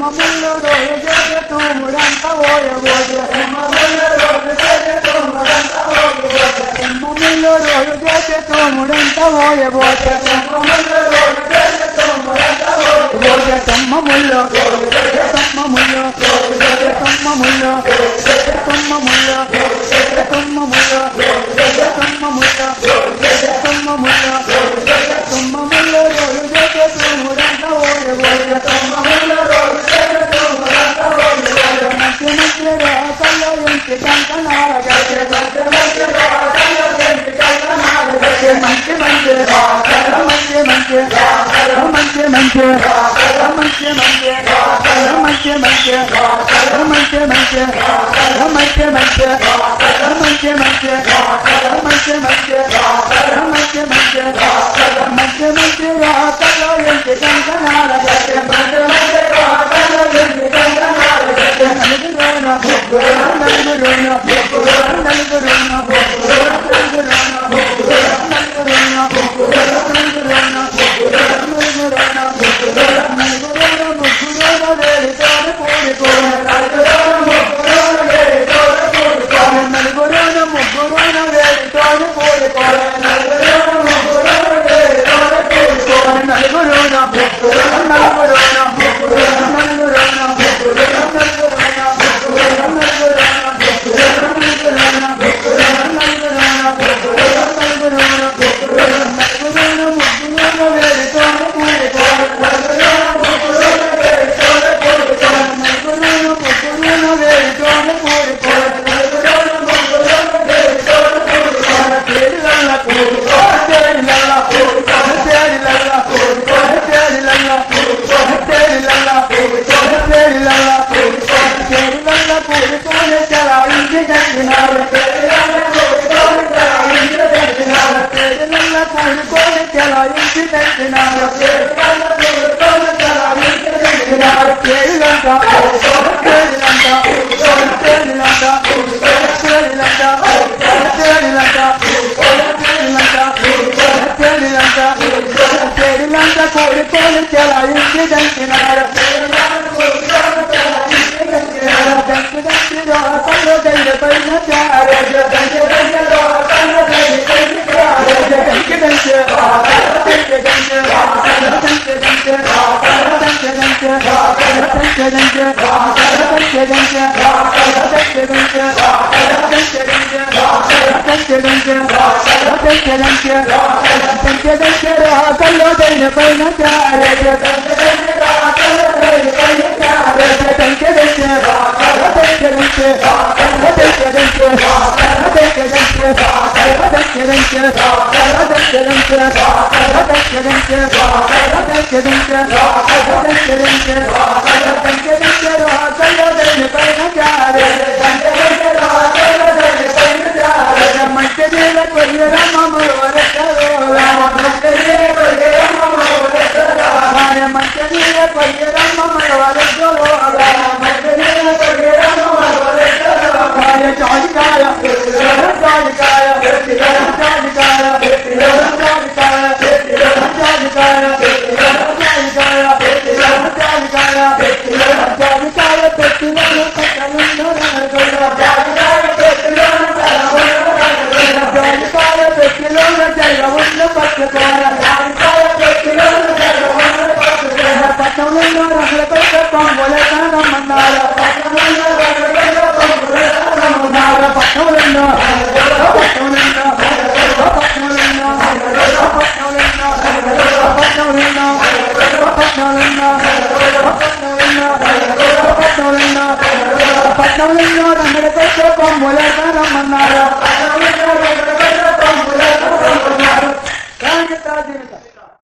ముళ్ళు రోజు చేసే తూముడంతా ఓయబోతే ముళ్ళు రోజు చేసే తూముడంతా ఓయబోతే ముళ్ళు రోజు చేసే తూముడంతా ఓయబోతే తమ్మ ముళ్ళు తమ్మ ముళ్ళు తమ్మ ముళ్ళు తమ్మ ముళ్ళు తమ్మ ముళ్ళు తమ్మ ముళ్ళు తమ్మ ముళ్ళు తమ్మ ముళ్ళు రోజు చేసే తూముడంతా ఓయబోతే తమ్మ ముళ్ళు రోజు చేసే తూముడంతా ఓయబోతే మంచి మంచి రాకల్లో ఇంటి కంకణాల గడిచే మంచి మంచి రాకల్లో ఇంటి కంకణాల గడిచే మంచి మంచి రాకల్లో మంచి మంచి రాకల్లో మంచి మంచి రాకల్లో మంచి మంచి రాకల్లో మంచి మంచి రాకల్లో మంచి మంచి రాకల్లో మంచి మంచి రాకల్లో మంచి మంచి రాకల్లో మంచి మంచి రాకల్లో మంచి మంచి రాకల్లో మంచి మంచి రాకల్లో ఇంటి కంకణాల గడిచే మంచి మంచి రాకల్లో ఇంటి కంకణాల గడిచే నలుగురున నలుగురున నలుగురున Jai Jai